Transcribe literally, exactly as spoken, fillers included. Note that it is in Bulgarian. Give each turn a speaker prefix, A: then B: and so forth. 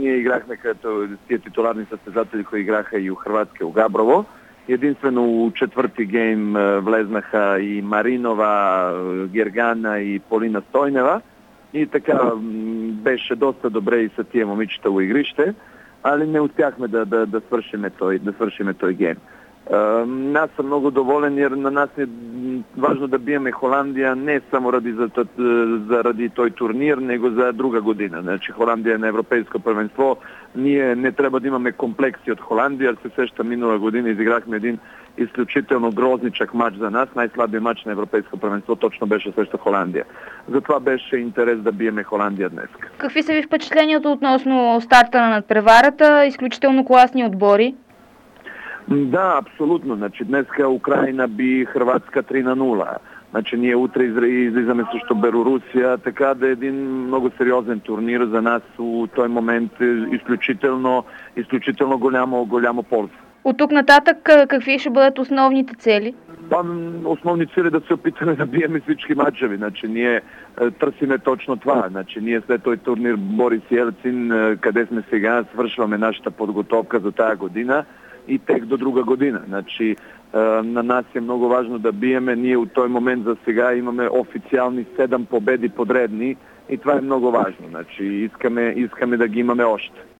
A: ние играхме като тия титуларни състезатели, които играха и у Хрватска, у Габрово. Единствено у четвърти гейм влезнаха и Маринова, Гергана и Полина Стойнева. И така беше доста добре и са тия момичета у игрище, али не успяхме да, да, да, свършиме той, да свършиме той гейм. Uh, аз съм много доволен, и на нас е важно да биеме Холандия не само ради, за, заради той турнир, него за друга година. Значи Холандия е на европейско първенство. Ние не трябва да имаме комплекси от Холандия. Се сеща, минала година изиграхме един изключително грозничък матч за нас. Най-слабият матч на европейско първенство точно беше срещу Холандия. Затова беше интерес да биеме Холандия днес.
B: Какви са ви впечатлението относно старта на надпреварата? Изключително класни отбори.
A: Да, абсолютно. Значи, днеска Украина би Хрватска три на нула. Значи, ние утре излизаме срещу Белорусия, така да е един много сериозен турнир за нас в този момент е изключително, изключително голямо, голямо полза.
B: От тук нататък какви ще бъдат основните цели?
A: Основни цели да се опитаме да биеме всички матчеви. Значи, ние е, търсиме точно това. Значи, ние след този турнир Борис Елцин, е, къде сме сега, свършваме нашата подготовка за тая година и тек до друга година. Значи, е, на нас е много важно да биеме. Ние от този момент за сега имаме официални седем победи подредни и това е много важно. Значи, искаме, искаме да ги имаме още.